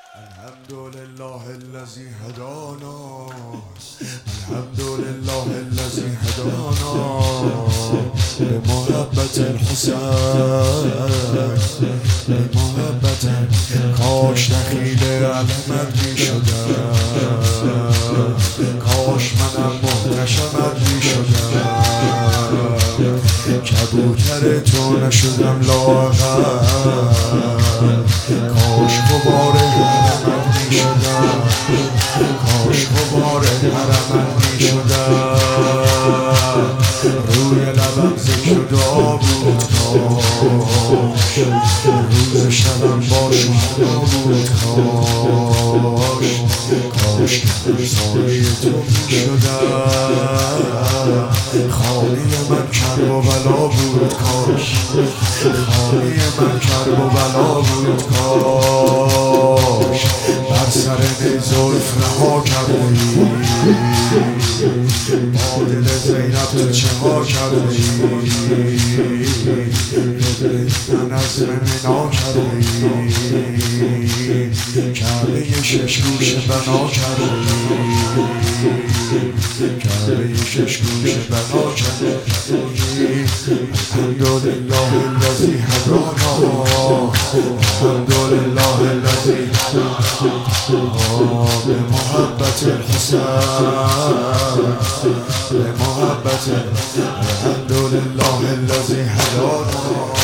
الحمد لله الذي هدانا، الحمد لله الذي هدانا بمحبت الحسين، بمحبت. کاش دخیل علمت می شدم، کاش منم محتشمت می شدم، کبوتر تو نشدم لاغر، کاش غبار حرمت می شدم، کاش غبار حرمت می شدم. روی لبم ذکر و دعا بود کاش، روز شبم با شما بود کاش، کاش که همسایه تو می شدم. خانه من کرب و بلا بود کاش، خانه من کرب و بلا بود کاش. بر سر زلف رها کردی، با دل زینب تو چه ها کردی، من از منا کردی، کعبه شش گوش بنا کردی، کعبه شش گوش بنا کردی. الحمدلله الذی هدانا، الحمدلله الذی به محبت الحسین، به محبت. الحمدلله الذی هدانا،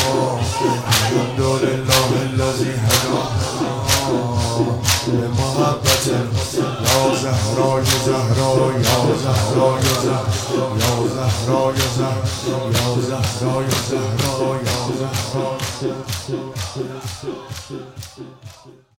الحمدلله الذی هدانا به محبت. یا زهرای زهرا، یا زهرای زهرا، یا زهرای زهرا، یا زهرای زهرا، یا زهرا.